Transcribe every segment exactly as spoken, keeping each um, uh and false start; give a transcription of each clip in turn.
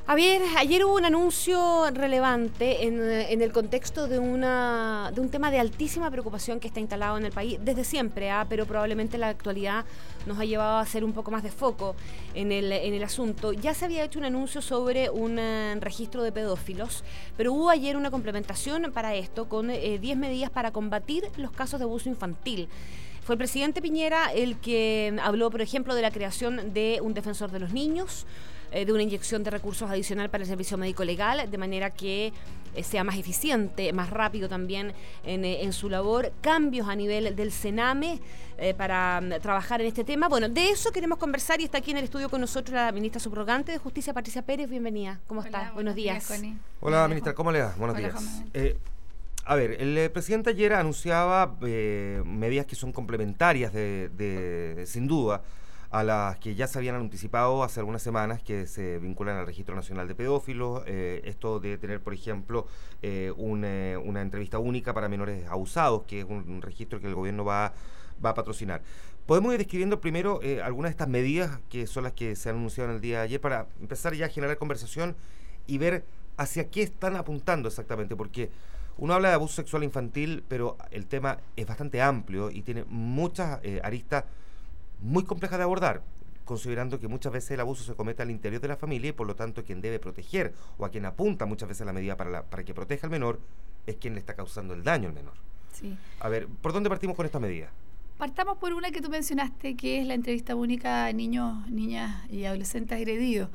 A ver, ayer hubo un anuncio relevante en, en el contexto de una de un tema de altísima preocupación que está instalado en el país desde siempre, ¿eh? Pero probablemente la actualidad nos ha llevado a hacer un poco más de foco en el, en el asunto. Ya se había hecho un anuncio sobre un uh, registro de pedófilos, pero hubo ayer una complementación para esto con eh, diez medidas para combatir los casos de abuso infantil. Fue el presidente Piñera el que habló, por ejemplo, de la creación de un defensor de los niños, de una inyección de recursos adicional para el servicio médico legal, de manera que eh, sea más eficiente, más rápido también en, en su labor, cambios a nivel del Sename eh, para um, trabajar en este tema. Bueno, de eso queremos conversar y está aquí en el estudio con nosotros la ministra subrogante de Justicia, Patricia Pérez. Bienvenida. ¿Cómo Hola, está? Buenos, buenos días. días Connie. Hola, Hola ministra, ¿cómo le va? Buenos Hola, días. Eh, a ver, el eh, presidente ayer anunciaba eh, medidas que son complementarias, de, de sin duda, a las que ya se habían anticipado hace algunas semanas, que se vinculan al Registro Nacional de Pedófilos, eh, esto de tener, por ejemplo, eh, un, eh, una entrevista única para menores abusados, que es un, un registro que el gobierno va, va a patrocinar. Podemos ir describiendo primero eh, algunas de estas medidas que son las que se han anunciado en el día de ayer para empezar ya a generar conversación y ver hacia qué están apuntando exactamente, porque uno habla de abuso sexual infantil, pero el tema es bastante amplio y tiene muchas eh, aristas muy compleja de abordar, considerando que muchas veces el abuso se comete al interior de la familia y por lo tanto quien debe proteger o a quien apunta muchas veces la medida para, la, para que proteja al menor es quien le está causando el daño al menor. Sí. A ver, ¿por dónde partimos con esta medida? Partamos por una que tú mencionaste, que es la entrevista única a niños, niñas y adolescentes agredidos.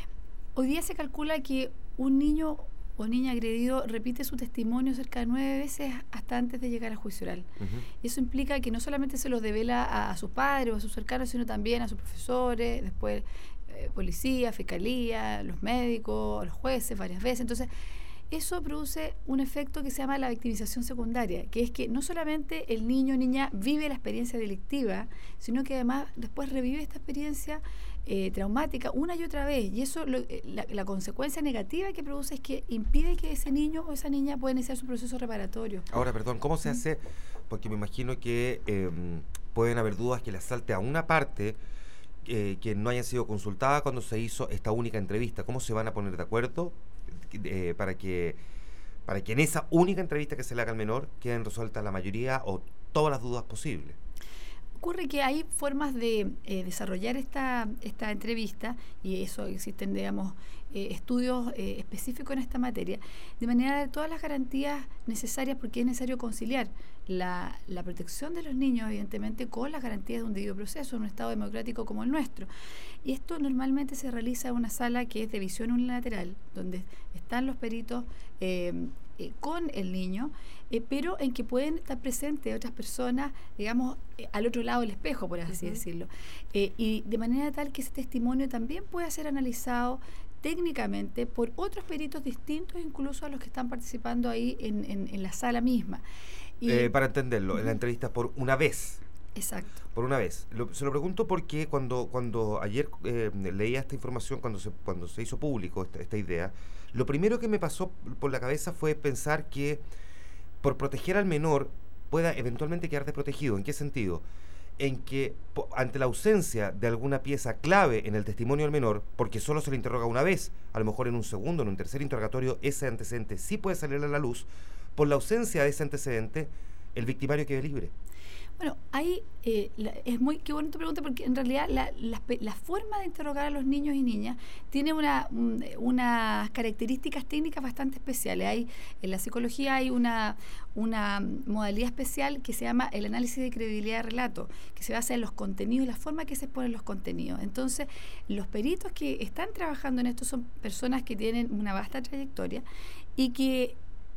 Hoy día se calcula que un niño o niña agredido repite su testimonio cerca de nueve veces hasta antes de llegar al juicio oral. Uh-huh. Y eso implica que no solamente se los devela a, a sus padres o a sus cercanos, sino también a sus profesores, después eh, policía, fiscalía, los médicos, los jueces varias veces. Entonces, eso produce un efecto que se llama la victimización secundaria, que es que no solamente el niño o niña vive la experiencia delictiva, sino que además después revive esta experiencia Eh, traumática una y otra vez, y eso lo, eh, la, la consecuencia negativa que produce es que impide que ese niño o esa niña pueda iniciar su proceso reparatorio. Ahora, perdón, ¿cómo se hace? Porque me imagino que eh, pueden haber dudas que le asalte a una parte eh, que no haya sido consultada cuando se hizo esta única entrevista. ¿Cómo se van a poner de acuerdo eh, para que para que en esa única entrevista que se le haga al menor queden resueltas la mayoría o todas las dudas posibles? Ocurre que hay formas de eh, desarrollar esta, esta entrevista, y eso existen, digamos, eh, estudios eh, específicos en esta materia, de manera de dar todas las garantías necesarias, porque es necesario conciliar la, la protección de los niños, evidentemente, con las garantías de un debido proceso en un Estado democrático como el nuestro. Y esto normalmente se realiza en una sala que es de visión unilateral, donde están los peritos eh, eh, con el niño, eh, pero en que pueden estar presentes otras personas, digamos, eh, al otro lado del espejo, por así uh-huh. decirlo. Eh, y de manera tal que ese testimonio también pueda ser analizado técnicamente por otros peritos distintos, incluso a los que están participando ahí en, en, en la sala misma. Y, eh, para entenderlo, uh-huh. en la entrevista por una vez. Exacto. Por una vez. Lo, se lo pregunto porque cuando cuando ayer eh, leía esta información, cuando se cuando se hizo público esta, esta idea, lo primero que me pasó por la cabeza fue pensar que por proteger al menor pueda eventualmente quedar desprotegido. ¿En qué sentido? En que po, ante la ausencia de alguna pieza clave en el testimonio del menor, porque solo se le interroga una vez, a lo mejor en un segundo, en un tercer interrogatorio, ese antecedente sí puede salir a la luz, por la ausencia de ese antecedente, el victimario quede libre. Bueno, ahí eh, la, es muy, qué buena tu pregunta, porque en realidad la, la, la forma de interrogar a los niños y niñas tiene una, un, unas características técnicas bastante especiales. Hay, en la psicología hay una, una modalidad especial que se llama el análisis de credibilidad de relato, que se basa en los contenidos y la forma que se exponen los contenidos. Entonces, los peritos que están trabajando en esto son personas que tienen una vasta trayectoria y que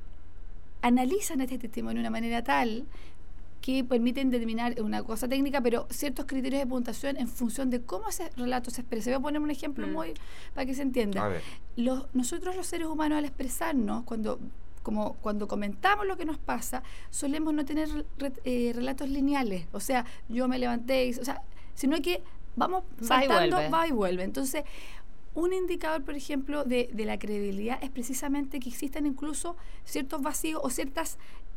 analizan este testimonio de una manera tal que permiten determinar una cosa técnica, pero ciertos criterios de puntuación en función de cómo ese relato se expresa. Voy a poner un ejemplo mm. muy para que se entienda. A ver. Los, nosotros los seres humanos, al expresarnos, cuando como cuando comentamos lo que nos pasa, solemos no tener re, eh, relatos lineales. O sea, yo me levanté, y, o sea, sino que vamos saltando, va y, va y vuelve. Entonces, un indicador, por ejemplo, de, de la credibilidad es precisamente que existan incluso ciertos vacíos o ciertas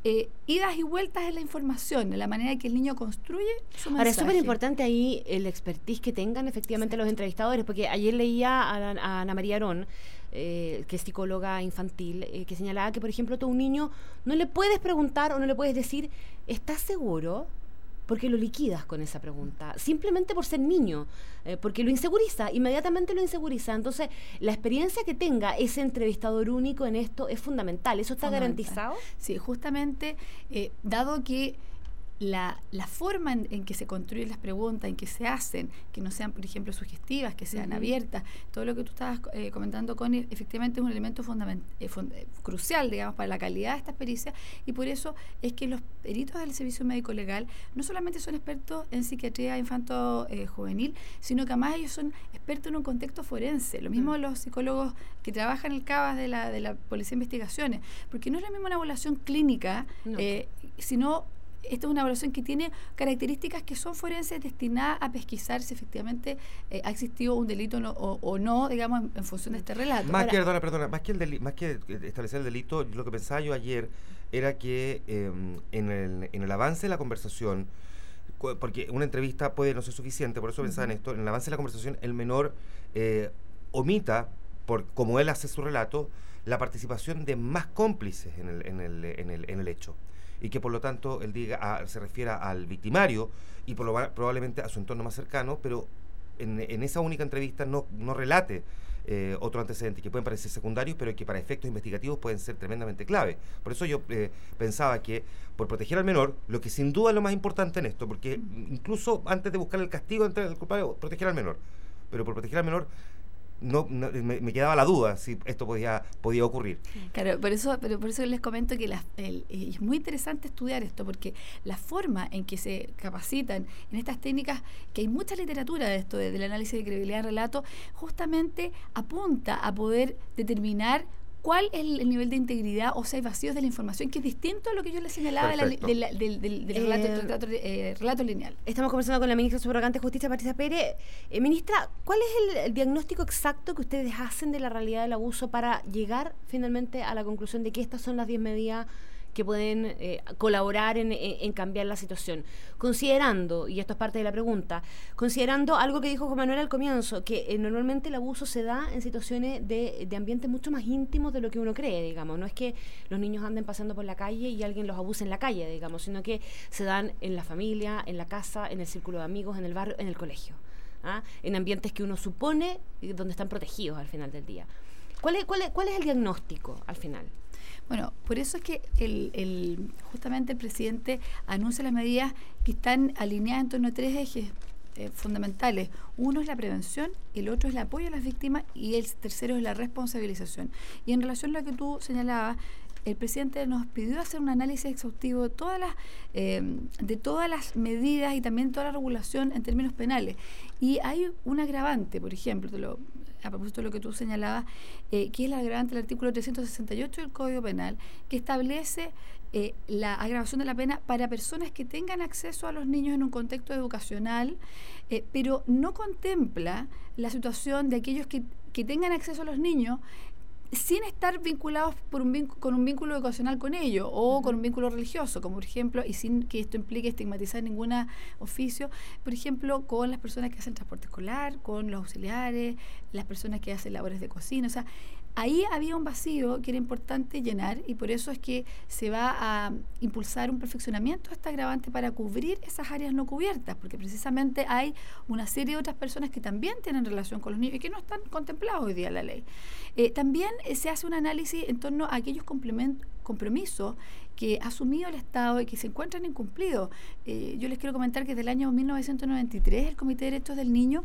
eh, idas y vueltas en la información, en la manera en que el niño construye su mensaje. Ahora, es súper importante ahí el expertise que tengan efectivamente sí. los entrevistadores, porque ayer leía a, a Ana María Arón, eh, que es psicóloga infantil, eh, que señalaba que, por ejemplo, tú a un niño no le puedes preguntar o no le puedes decir, ¿estás seguro? Porque lo liquidas con esa pregunta, simplemente por ser niño, eh, porque lo inseguriza, inmediatamente lo inseguriza. Entonces, la experiencia que tenga ese entrevistador único en esto es fundamental. ¿Eso está garantizado? Sí, justamente, eh, dado que La, la forma en, en que se construyen las preguntas, en que se hacen, que no sean, por ejemplo, sugestivas, que sean uh-huh. abiertas, todo lo que tú estabas eh, comentando, Connie, efectivamente es un elemento fundament, eh, fund, eh, crucial, digamos, para la calidad de esta pericia, y por eso es que los peritos del Servicio Médico Legal no solamente son expertos en psiquiatría infanto-juvenil, eh, sino que además ellos son expertos en un contexto forense. Lo mismo uh-huh. los psicólogos que trabajan en el CABAS de la, de la Policía de Investigaciones, porque no es la misma una evaluación clínica, no. eh, sino esta es una evaluación que tiene características que son forenses destinadas a pesquisar si efectivamente eh, ha existido un delito no, o, o no, digamos, en, en función de este relato. Más Ahora, que, perdona, perdona, más que, el deli- más que establecer el delito, lo que pensaba yo ayer era que eh, en, el, en el avance de la conversación, porque una entrevista puede no ser suficiente, por eso uh-huh. pensaba en esto, en el avance de la conversación el menor eh, omita, por como él hace su relato, la participación de más cómplices en el, en el, en el, en el hecho. Y que por lo tanto él diga a, se refiera al victimario y por lo, probablemente a su entorno más cercano, pero en, en esa única entrevista no, no relate eh, otros antecedentes que pueden parecer secundarios, pero que para efectos investigativos pueden ser tremendamente clave. Por eso yo eh, pensaba que por proteger al menor, lo que sin duda es lo más importante en esto, porque incluso antes de buscar el castigo entre el culpable, proteger al menor, pero por proteger al menor No, no me, me quedaba la duda si esto podía podía ocurrir. Claro, por eso, pero por eso les comento que la, el, es muy interesante estudiar esto, porque la forma en que se capacitan en estas técnicas, que hay mucha literatura de esto, de, del análisis de credibilidad de relato, justamente apunta a poder determinar cuál es el nivel de integridad, o sea, hay vacíos de la información, que es distinto a lo que yo les señalaba de la, de la, del, del, del relato, eh, relato, eh, relato lineal. Estamos conversando con la ministra subrogante de Justicia, Patricia Pérez. Eh, ministra, ¿cuál es el, el diagnóstico exacto que ustedes hacen de la realidad del abuso para llegar finalmente a la conclusión de que estas son las diez medidas que pueden eh, colaborar en, en, en cambiar la situación? Considerando, y esto es parte de la pregunta, considerando algo que dijo Juan Manuel al comienzo, que eh, normalmente el abuso se da en situaciones de, de ambientes mucho más íntimos de lo que uno cree, digamos. No es que los niños anden pasando por la calle y alguien los abuse en la calle, digamos, sino que se dan en la familia, en la casa, en el círculo de amigos, en el barrio, en el colegio, ¿ah? En ambientes que uno supone donde están protegidos al final del día. ¿Cuál es, cuál es, cuál es el diagnóstico al final? Bueno, por eso es que el, el, justamente el presidente anuncia las medidas que están alineadas en torno a tres ejes eh, fundamentales. Uno es la prevención, el otro es el apoyo a las víctimas y el tercero es la responsabilización. Y en relación a lo que tú señalabas, el presidente nos pidió hacer un análisis exhaustivo de todas las eh, de todas las medidas y también toda la regulación en términos penales. Y hay un agravante, por ejemplo, te lo, a propósito de lo que tú señalabas, eh, que es el agravante del artículo trescientos sesenta y ocho del Código Penal, que establece eh, la agravación de la pena para personas que tengan acceso a los niños en un contexto educacional, eh, pero no contempla la situación de aquellos que, que tengan acceso a los niños sin estar vinculados por un vínculo, con un vínculo educacional con ellos o uh-huh. con un vínculo religioso, como por ejemplo, y sin que esto implique estigmatizar ningún oficio, por ejemplo, con las personas que hacen transporte escolar, con los auxiliares, las personas que hacen labores de cocina. O sea, ahí había un vacío que era importante llenar, y por eso es que se va a impulsar un perfeccionamiento de este agravante para cubrir esas áreas no cubiertas, porque precisamente hay una serie de otras personas que también tienen relación con los niños y que no están contemplados hoy día en la ley. Eh, también eh, se hace un análisis en torno a aquellos compromisos que ha asumido el Estado y que se encuentran incumplidos. Eh, yo les quiero comentar que desde el año mil novecientos noventa y tres el Comité de Derechos del Niño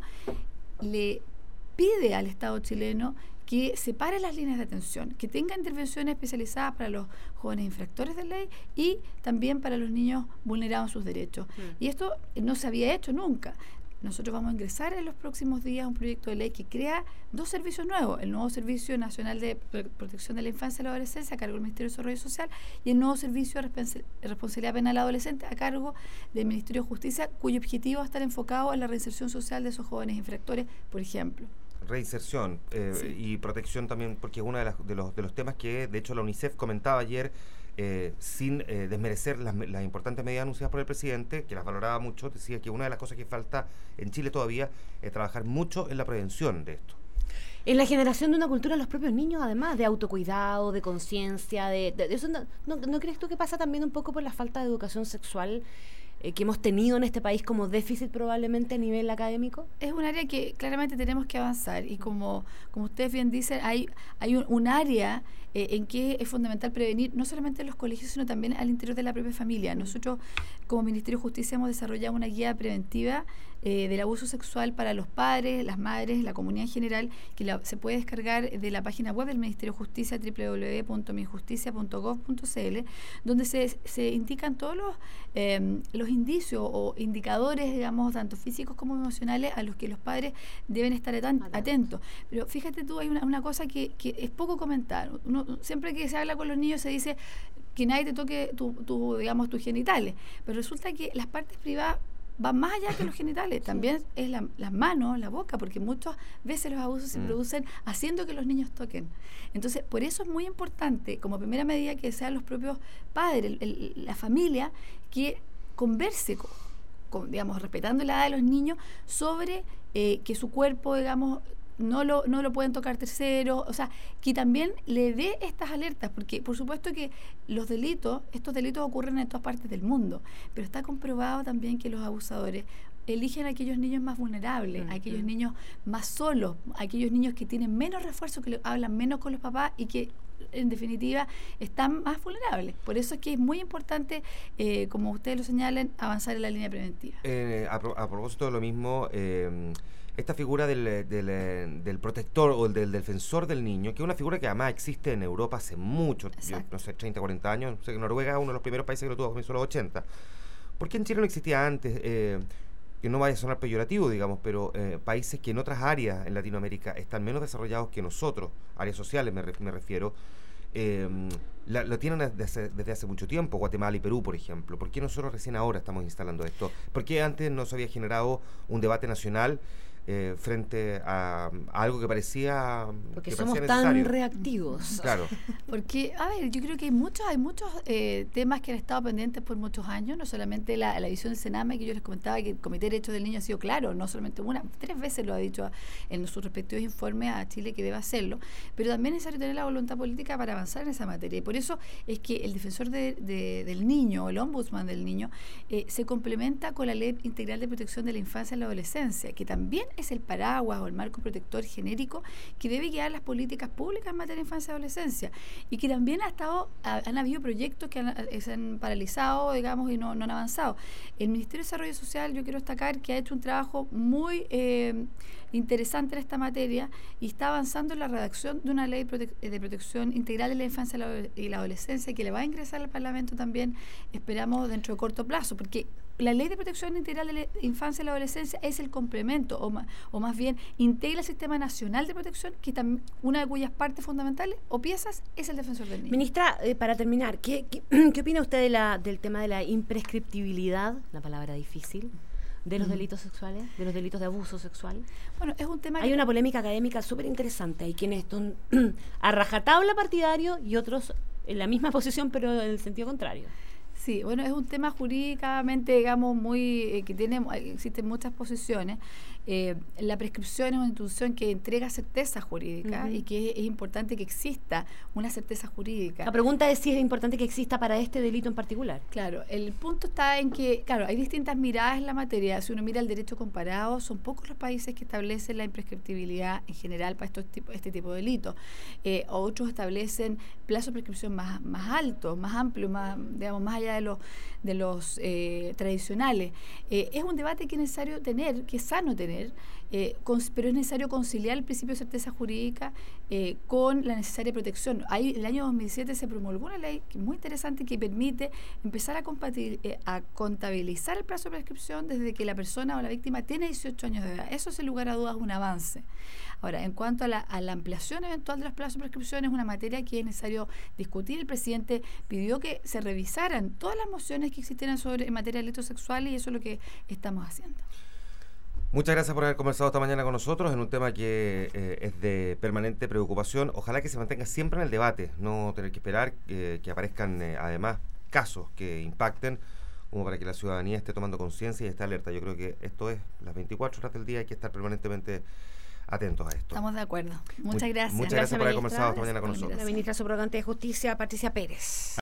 le pide al Estado chileno que separe las líneas de atención, que tenga intervenciones especializadas para los jóvenes infractores de ley y también para los niños vulnerados en sus derechos. Mm. Y esto no se había hecho nunca. Nosotros vamos a ingresar en los próximos días a un proyecto de ley que crea dos servicios nuevos: el nuevo Servicio Nacional de Protección de la Infancia y la Adolescencia a cargo del Ministerio de Desarrollo Social y el nuevo Servicio de Responsabilidad Penal Adolescente a cargo del Ministerio de Justicia, cuyo objetivo va a estar enfocado en la reinserción social de esos jóvenes infractores, por ejemplo. Reinserción eh, sí. y protección también, porque uno de, las, de, los, de los temas que de hecho la UNICEF comentaba ayer eh, sin eh, desmerecer las, las importantes medidas anunciadas por el presidente, que las valoraba mucho. Decía que una de las cosas que falta en Chile todavía es trabajar mucho en la prevención de esto. En la generación de una cultura de los propios niños, además, de autocuidado, de conciencia, de, de, de eso. No, no, ¿no crees tú que pasa también un poco por la falta de educación sexual eh, que hemos tenido en este país como déficit probablemente a nivel académico? Es un área que claramente tenemos que avanzar y como, como ustedes bien dicen, hay, hay un, un área eh, en que es fundamental prevenir, no solamente en los colegios, sino también al interior de la propia familia. Nosotros, como Ministerio de Justicia, hemos desarrollado una guía preventiva eh, del abuso sexual para los padres, las madres, la comunidad en general, que la, se puede descargar de la página web del Ministerio de Justicia, doble u doble u doble u punto minjusticia punto gov punto c l, donde se, se indican todos los, eh, los indicios o indicadores, digamos, tanto físicos como emocionales, a los que los padres deben estar atent- atentos. Pero fíjate tú, hay una, una cosa que, que es poco comentar. Uno, siempre que se habla con los niños se dice que nadie te toque tu, tu, digamos, tus genitales, pero resulta que las partes privadas van más allá que los genitales, también es la, las manos, la boca, porque muchas veces los abusos se mm. producen haciendo que los niños toquen. Entonces, por eso es muy importante, como primera medida, que sean los propios padres, el, el, la familia, que converse, con, con, digamos, respetando la edad de los niños, sobre eh, que su cuerpo, digamos, no lo, no lo pueden tocar terceros, o sea, que también le dé estas alertas, porque por supuesto que los delitos, estos delitos ocurren en todas partes del mundo, pero está comprobado también que los abusadores eligen a aquellos niños más vulnerables, uh-huh. a aquellos niños más solos, a aquellos niños que tienen menos refuerzo, que le, hablan menos con los papás y que en definitiva están más vulnerables. Por eso es que es muy importante, eh, como ustedes lo señalan, avanzar en la línea preventiva. Eh, a, pro, a propósito de lo mismo, eh, esta figura del, del, del protector o del defensor del niño, que es una figura que además existe en Europa hace mucho, yo, no sé, treinta, cuarenta años, no sé, Noruega es uno de los primeros países que lo tuvo a comienzos de los ochenta. ¿Por qué en Chile no existía antes? Eh, que no vaya a sonar peyorativo, digamos, pero eh, países que en otras áreas en Latinoamérica están menos desarrollados que nosotros, áreas sociales me, re, me refiero, eh, la, lo tienen desde hace, desde hace mucho tiempo, Guatemala y Perú, por ejemplo. ¿Por qué nosotros recién ahora estamos instalando esto? ¿Por qué antes no se había generado un debate nacional Eh, frente a, a algo que parecía porque que somos parecía tan reactivos? Claro. Porque, a ver, yo creo que hay muchos hay muchos eh, temas que han estado pendientes por muchos años, no solamente la, la visión del Sename, que yo les comentaba que el Comité de Derechos del Niño ha sido claro, no solamente una, tres veces lo ha dicho a, en sus respectivos informes a Chile que debe hacerlo, pero también es necesario tener la voluntad política para avanzar en esa materia, y por eso es que el defensor de, de, del niño, el ombudsman del niño, eh, se complementa con la Ley Integral de Protección de la Infancia y la Adolescencia, que también es el paraguas o el marco protector genérico que debe guiar las políticas públicas en materia de infancia y adolescencia, y que también ha estado, ha, han habido proyectos que han, se han paralizado, digamos, y no, no han avanzado. El Ministerio de Desarrollo Social, yo quiero destacar que ha hecho un trabajo muy eh, interesante en esta materia y está avanzando en la redacción de una ley prote- de protección integral de la infancia y la, y la adolescencia, que le va a ingresar al Parlamento también, esperamos, dentro de corto plazo, porque la Ley de Protección Integral de la Infancia y la Adolescencia es el complemento, o, ma, o más bien integra el Sistema Nacional de Protección, que tam, una de cuyas partes fundamentales o piezas es el defensor del niño. Ministra, eh, para terminar, ¿qué, qué, ¿qué opina usted de la, del tema de la imprescriptibilidad, la palabra difícil, de los mm. delitos sexuales, de los delitos de abuso sexual? Bueno, es un tema Hay que... una polémica académica súper interesante. Hay quienes son a rajatabla partidario y otros en la misma posición, pero en el sentido contrario. Sí, bueno, es un tema jurídicamente, digamos, muy eh, que tiene, existen muchas posiciones. Eh, la prescripción es una institución que entrega certeza jurídica uh-huh. y que es, es importante que exista una certeza jurídica. La pregunta es si es importante que exista para este delito en particular. Claro, el punto está en que, claro, hay distintas miradas en la materia. Si uno mira el derecho comparado, son pocos los países que establecen la imprescriptibilidad en general para estos tipo, este tipo de delitos. Eh, otros establecen plazos de prescripción más, más altos, más amplios, más, digamos, más allá de los, de los eh, tradicionales. Eh, es un debate que es necesario tener, que es sano tener, Eh, con, pero es necesario conciliar el principio de certeza jurídica eh, con la necesaria protección. Ahí, el año dos mil siete se promulgó una ley que muy interesante que permite empezar a, eh, a contabilizar el plazo de prescripción desde que la persona o la víctima tiene dieciocho años de edad. Eso, sin lugar a dudas, es un avance. Ahora, en cuanto a la, a la ampliación eventual de los plazos de prescripción, es una materia que es necesario discutir. El presidente pidió que se revisaran todas las mociones que existieran sobre en materia de delitos sexuales, y eso es lo que estamos haciendo. Muchas gracias por haber conversado esta mañana con nosotros en un tema que eh, es de permanente preocupación. Ojalá que se mantenga siempre en el debate, no tener que esperar eh, que aparezcan eh, además casos que impacten, como para que la ciudadanía esté tomando conciencia y esté alerta. Yo creo que esto es las veinticuatro horas del día, hay que estar permanentemente atentos a esto. Estamos de acuerdo. Muchas gracias. Muchas gracias, gracias por haber ministra. conversado esta mañana con Gracias, nosotros. La ministra subrogante de Justicia, Patricia Pérez.